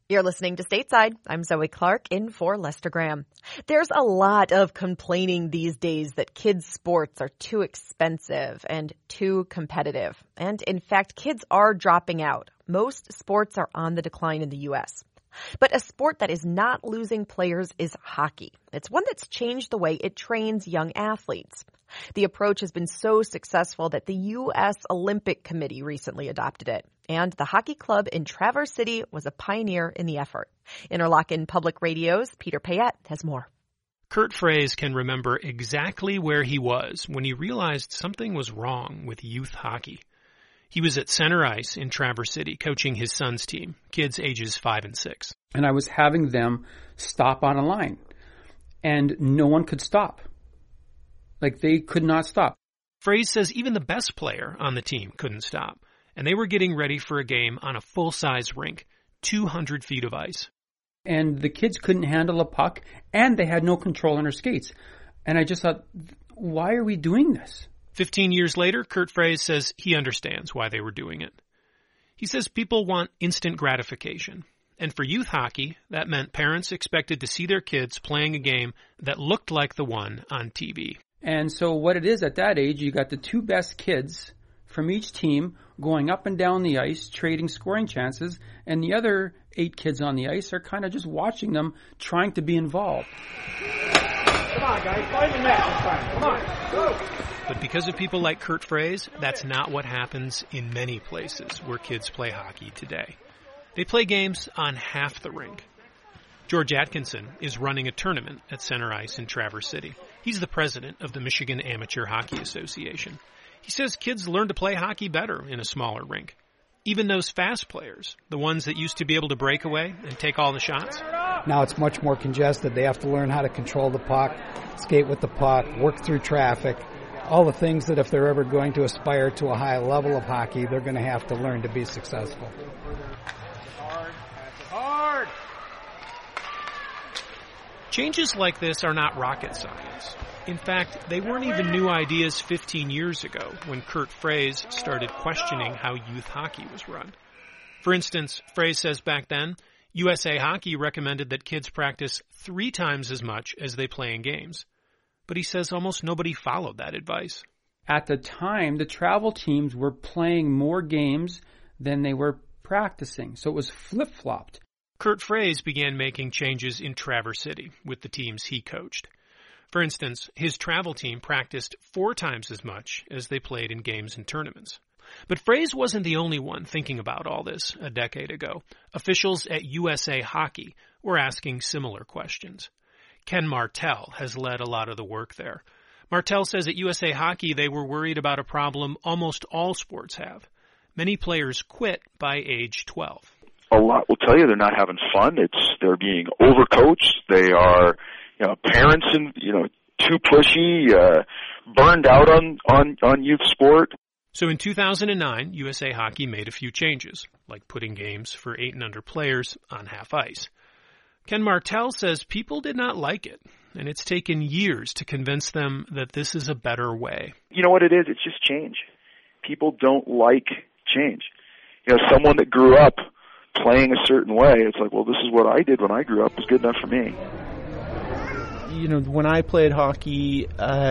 You're listening to Stateside. I'm Zoe Clark in for Lester Graham. There's a lot of complaining these days that kids' sports are too expensive and too competitive. And in fact, kids are dropping out. Most sports are on the decline in the U.S. But a sport that is not losing players is hockey. It's one that's changed the way it trains young athletes. The approach has been so successful that the U.S. Olympic Committee recently adopted it. And the hockey club in Traverse City was a pioneer in the effort. Interlochen Public Radio's Peter Payette has more. Kurt Fraze can remember exactly where he was when he realized something was wrong with youth hockey. He was at Center Ice in Traverse City coaching his son's team, kids ages 5 and 6. And I was having them stop on a line. And no one could stop. Like, they could not stop. Fraze says even the best player on the team couldn't stop. And they were getting ready for a game on a full-size rink, 200 feet of ice. And the kids couldn't handle a puck, and they had no control on their skates. And I just thought, why are we doing this? 15 years later, Kurt Fraze says he understands why they were doing it. He says people want instant gratification. And for youth hockey, that meant parents expected to see their kids playing a game that looked like the one on TV. And so what it is at that age, you got the two best kids from each team going up and down the ice, trading scoring chances, and the other 8 kids on the ice are kind of just watching them, trying to be involved. Come on, guys, find the net this time. Come on, go! But because of people like Kurt Fraze, that's not what happens in many places where kids play hockey today. They play games on half the rink. George Atkinson is running a tournament at Center Ice in Traverse City. He's the president of the Michigan Amateur Hockey Association. He says kids learn to play hockey better in a smaller rink. Even those fast players, the ones that used to be able to break away and take all the shots. Now it's much more congested. They have to learn how to control the puck, skate with the puck, work through traffic. All the things that if they're ever going to aspire to a high level of hockey, they're going to have to learn to be successful. Hard! Changes like this are not rocket science. In fact, they weren't even new ideas 15 years ago when Kurt Fraze started questioning how youth hockey was run. For instance, Fraze says back then, USA Hockey recommended that kids practice 3 times as much as they play in games. But he says almost nobody followed that advice. At the time, the travel teams were playing more games than they were practicing, so it was flip-flopped. Kurt Fraze began making changes in Traverse City with the teams he coached. For instance, his travel team practiced 4 times as much as they played in games and tournaments. But Fraze wasn't the only one thinking about all this a decade ago. Officials at USA Hockey were asking similar questions. Ken Martell has led a lot of the work there. Martell says at USA Hockey they were worried about a problem almost all sports have. Many players quit by age 12. A lot will tell you they're not having fun. They're being overcoached. They are, parents and too pushy, burned out on youth sport. So in 2009, USA Hockey made a few changes, like putting games for 8 and under players on half ice. Ken Martell says people did not like it, and it's taken years to convince them that this is a better way. You know what it is? It's just change. People don't like change. Someone that grew up playing a certain way, it's like, well, this is what I did when I grew up. It was good enough for me. When I played hockey,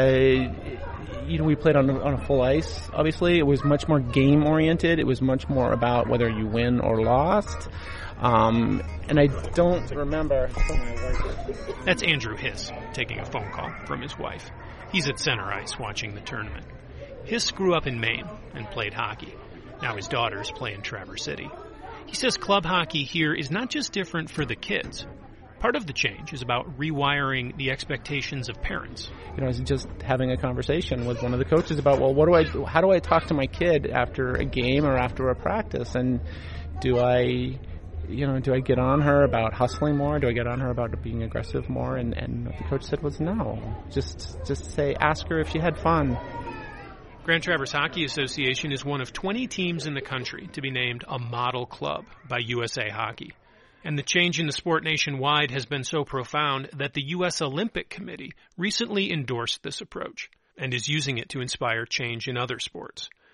we played on a full ice, obviously. It was much more game-oriented. It was much more about whether you win or lost. And I don't remember. That's Andrew Hiss taking a phone call from his wife. He's at Center Ice watching the tournament. Hiss grew up in Maine and played hockey. Now his daughters play in Traverse City. He says club hockey here is not just different for the kids. Part of the change is about rewiring the expectations of parents. I was just having a conversation with one of the coaches about, how do I talk to my kid after a game or after a practice? And do I get on her about hustling more? Do I get on her about being aggressive more? And what the coach said was no. Just ask her if she had fun. Grand Traverse Hockey Association is one of 20 teams in the country to be named a model club by USA Hockey. And the change in the sport nationwide has been so profound that the U.S. Olympic Committee recently endorsed this approach and is using it to inspire change in other sports.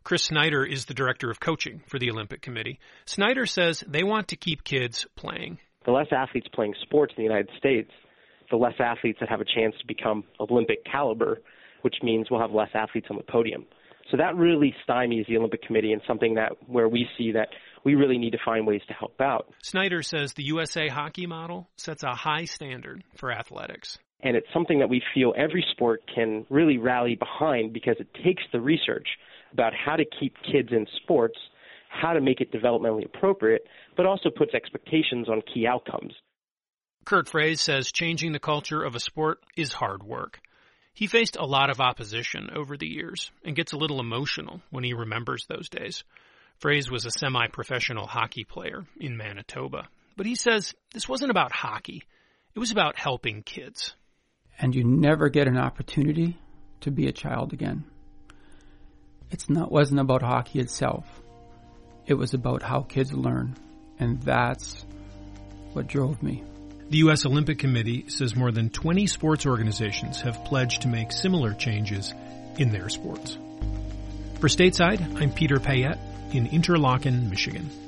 Chris Snyder is the director of coaching for the Olympic Committee. Snyder says they want to keep kids playing. The less athletes playing sports in the United States, the less athletes that have a chance to become Olympic caliber, which means we'll have less athletes on the podium. So that really stymies the Olympic Committee and something that where we see that we really need to find ways to help out. Snyder says the USA hockey model sets a high standard for athletics. And it's something that we feel every sport can really rally behind because it takes the research about how to keep kids in sports, how to make it developmentally appropriate, but also puts expectations on key outcomes. Kurt Fraze says changing the culture of a sport is hard work. He faced a lot of opposition over the years and gets a little emotional when he remembers those days. Fraze was a semi-professional hockey player in Manitoba, but he says this wasn't about hockey. It was about helping kids. And you never get an opportunity to be a child again. Wasn't about hockey itself. It was about how kids learn, and that's what drove me. The U.S. Olympic Committee says more than 20 sports organizations have pledged to make similar changes in their sports. For Stateside, I'm Peter Payette in Interlaken, Michigan.